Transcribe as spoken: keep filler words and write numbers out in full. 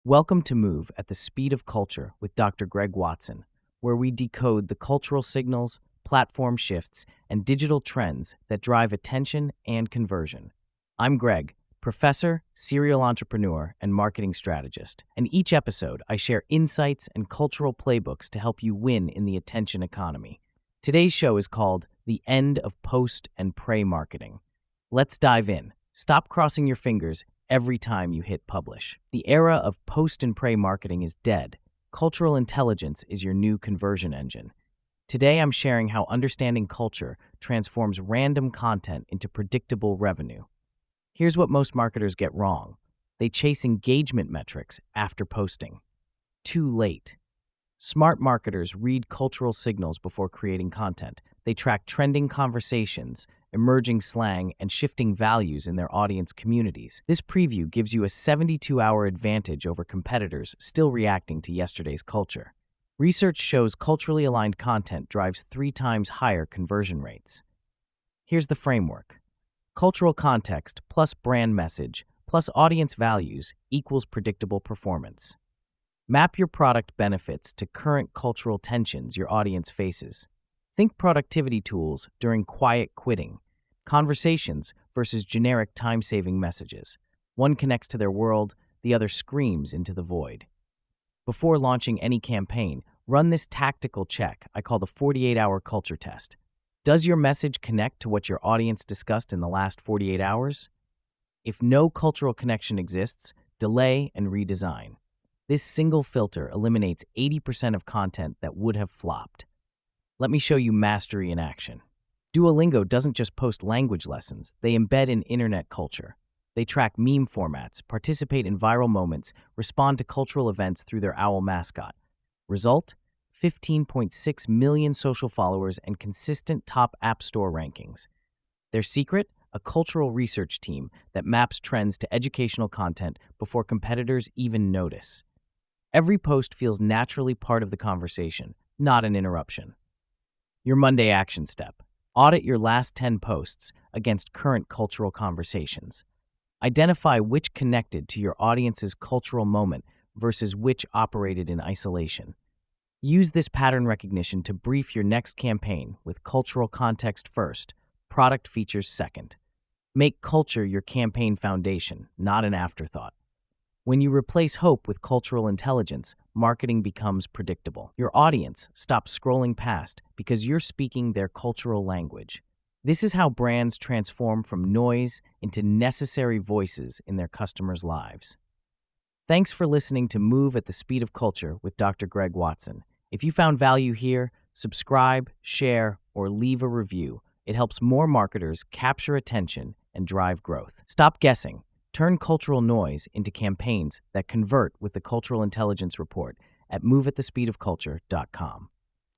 Welcome to Move at the Speed of Culture with Doctor Greg Watson, where we decode the cultural signals, platform shifts, and digital trends that drive attention and conversion. I'm Greg, professor, serial entrepreneur, and marketing strategist, and each episode I share insights and cultural playbooks to help you win in the attention economy. Today's show is called The End of Post and Pray Marketing. Let's dive in. Stop crossing your fingers every time you hit publish. The era of post and pray marketing is dead. Cultural intelligence is your new conversion engine. Today, I'm sharing how understanding culture transforms random content into predictable revenue. Here's what most marketers get wrong. They chase engagement metrics after posting. Too late. Smart marketers read cultural signals before creating content. They track trending conversations, emerging slang, and shifting values in their audience communities. This preview gives you a seventy-two hour advantage over competitors still reacting to yesterday's culture. Research shows culturally aligned content drives three times higher conversion rates. Here's the framework. Cultural context plus brand message plus audience values equals predictable performance. Map your product benefits to current cultural tensions your audience faces. Think productivity tools during quiet quitting, conversations versus generic time-saving messages. One connects to their world, the other screams into the void. Before launching any campaign, run this tactical check I call the forty-eight hour culture test. Does your message connect to what your audience discussed in the last forty-eight hours? If no cultural connection exists, delay and redesign. This single filter eliminates eighty percent of content that would have flopped. Let me show you mastery in action. Duolingo doesn't just post language lessons, they embed in internet culture. They track meme formats, participate in viral moments, respond to cultural events through their owl mascot. Result? fifteen point six million social followers and consistent top app store rankings. Their secret? A cultural research team that maps trends to educational content before competitors even notice. Every post feels naturally part of the conversation, not an interruption. Your Monday action step. Audit your last ten posts against current cultural conversations. Identify which connected to your audience's cultural moment versus which operated in isolation. Use this pattern recognition to brief your next campaign with cultural context first, product features second. Make culture your campaign foundation, not an afterthought. When you replace hope with cultural intelligence, marketing becomes predictable. Your audience stops scrolling past because you're speaking their cultural language. This is how brands transform from noise into necessary voices in their customers' lives. Thanks for listening to Move at the Speed of Culture with Doctor Greg Watson. If you found value here, subscribe, share, or leave a review. It helps more marketers capture attention and drive growth. Stop guessing. Turn cultural noise into campaigns that convert with the Cultural Intelligence Report at move at the speed of culture dot com.